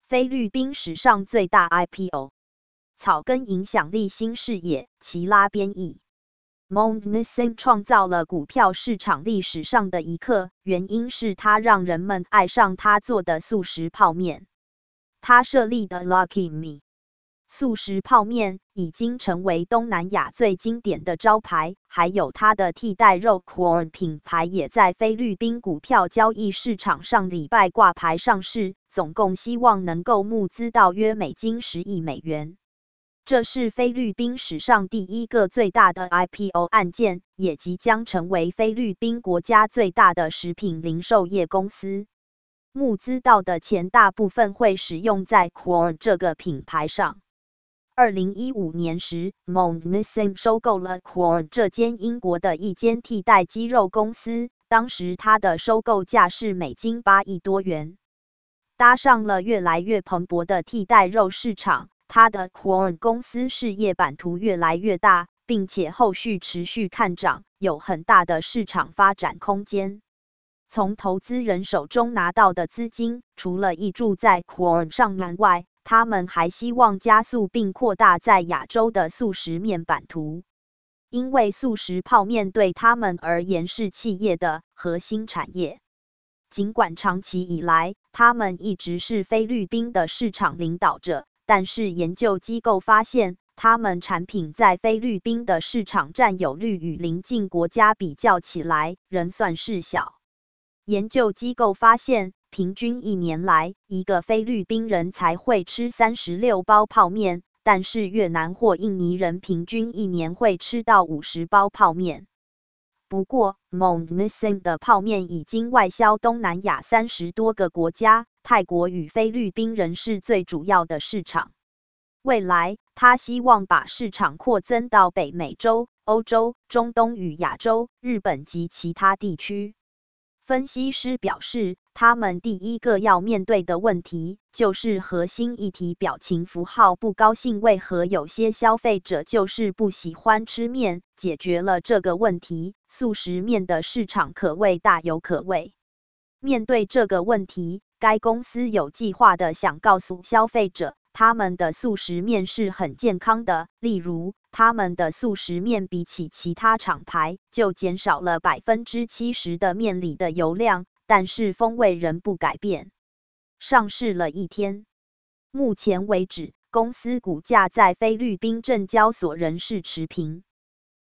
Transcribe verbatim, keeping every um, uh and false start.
菲律宾史上最大 I P O。草根影响力新视野，齐拉编译。Mon Nissim 创造了股票市场历史上的一刻，原因是他让人们爱上他做的速食泡面。他设立的 Lucky Me 速食泡面已经成为东南亚最经典的招牌，还有它的替代肉 Corn 品牌也在菲律宾股票交易市场上礼拜挂牌上市，总共希望能够募资到约美金十亿美元。这是菲律宾史上第一个最大的 I P O 案件，也即将成为菲律宾国家最大的食品零售业公司。募资到的钱大部分会使用在 Corn 这个品牌上。二零一五年时 ，Mon Nissim 收购了 Corn 这间英国的一间替代鸡肉公司，当时它的收购价是美金八亿多元。搭上了越来越蓬勃的替代肉市场，它的 Corn 公司事业版图越来越大，并且后续持续看涨，有很大的市场发展空间。从投资人手中拿到的资金，除了挹注在 Corn 上面外，他们还希望加速并扩大在亚洲的速食面版图，因为速食泡面对他们而言是企业的核心产业。尽管长期以来，他们一直是菲律宾的市场领导者，但是研究机构发现，他们产品在菲律宾的市场占有率与邻近国家比较起来，仍算是小。研究机构发现，平均一年来，一个菲律宾人才会吃三十六包泡面，但是越南或印尼人平均一年会吃到五十包泡面。不过 ，Mon Nissim 的泡面已经外销东南亚三十多个国家，泰国与菲律宾仍是最主要的市场。未来，他希望把市场扩增到北美洲、欧洲、中东与亚洲、日本及其他地区。分析师表示，他们第一个要面对的问题就是核心议题表情符号不高兴。为何有些消费者就是不喜欢吃面？解决了这个问题，速食面的市场可谓大有可为。面对这个问题，该公司有计划的想告诉消费者，他们的速食面是很健康的，例如，他们的速食面比起其他厂牌就减少了 百分之七十 的面里的油量，但是风味仍不改变。上市了一天，目前为止，公司股价在菲律宾证交所仍是持平。